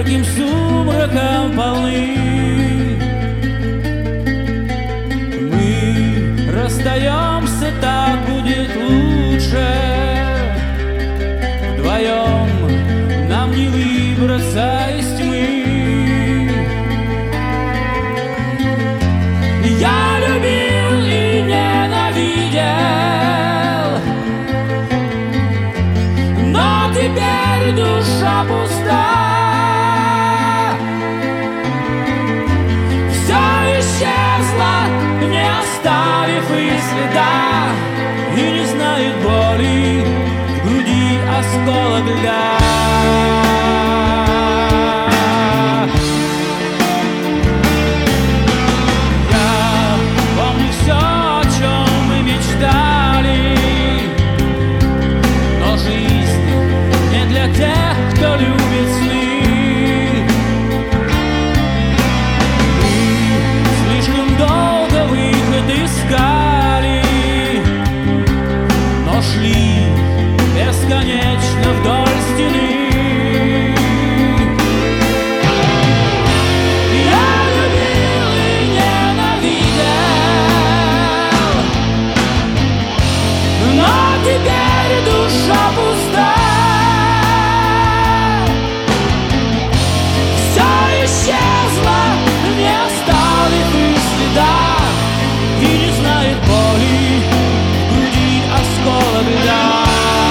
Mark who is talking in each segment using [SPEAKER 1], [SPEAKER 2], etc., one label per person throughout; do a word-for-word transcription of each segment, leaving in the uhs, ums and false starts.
[SPEAKER 1] ярким сумраком полны. Мы расстаемся, так будет лучше. Вдвоем нам не выбраться из тьмы. Я любил и ненавидел, но теперь душа пуста. Все исчезло, не оставив и следа, и не знает боли в груди осколок льда. Кто любит сны, мы слишком долго выход искали, но шли бесконечно вдоль стены. Я любил и ненавидел, но теперь душа пуста. Исчезла, не оставив и следа, и не знает боли в груди осколок льда.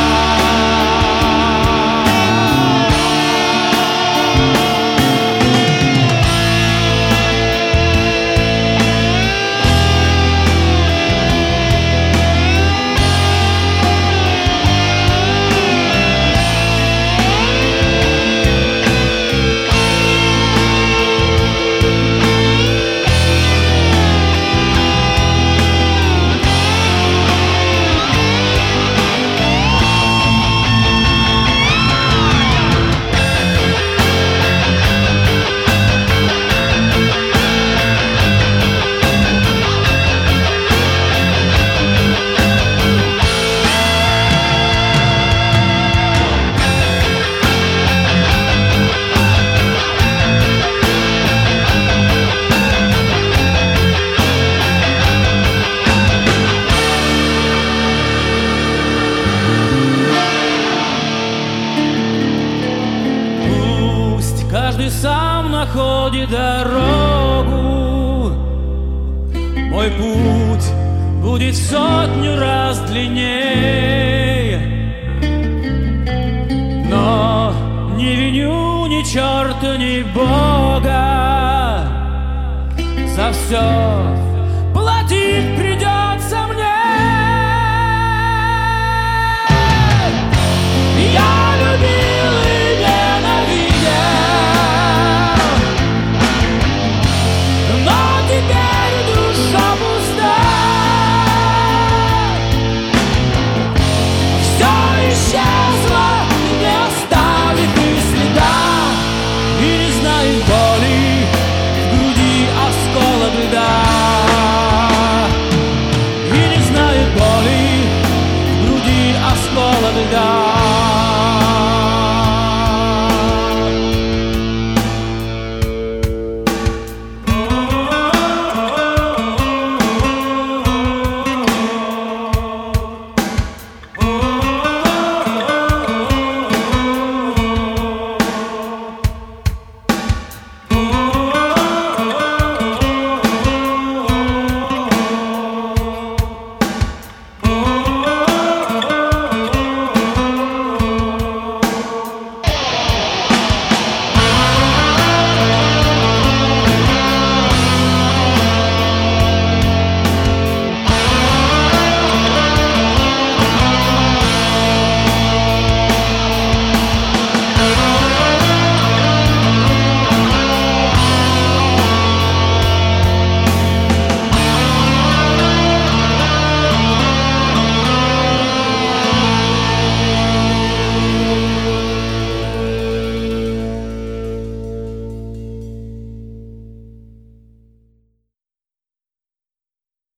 [SPEAKER 1] Каждый сам находит дорогу. Мой путь будет в сотню раз длиннее, но не виню ни черта, ни Бога. За все платить придется мне. Я любил и ненавидел, но теперь душа пуста. Все исчезло, не оставив и следа, и не знает боли в груди осколок льда. И не знает боли в груди осколок льда.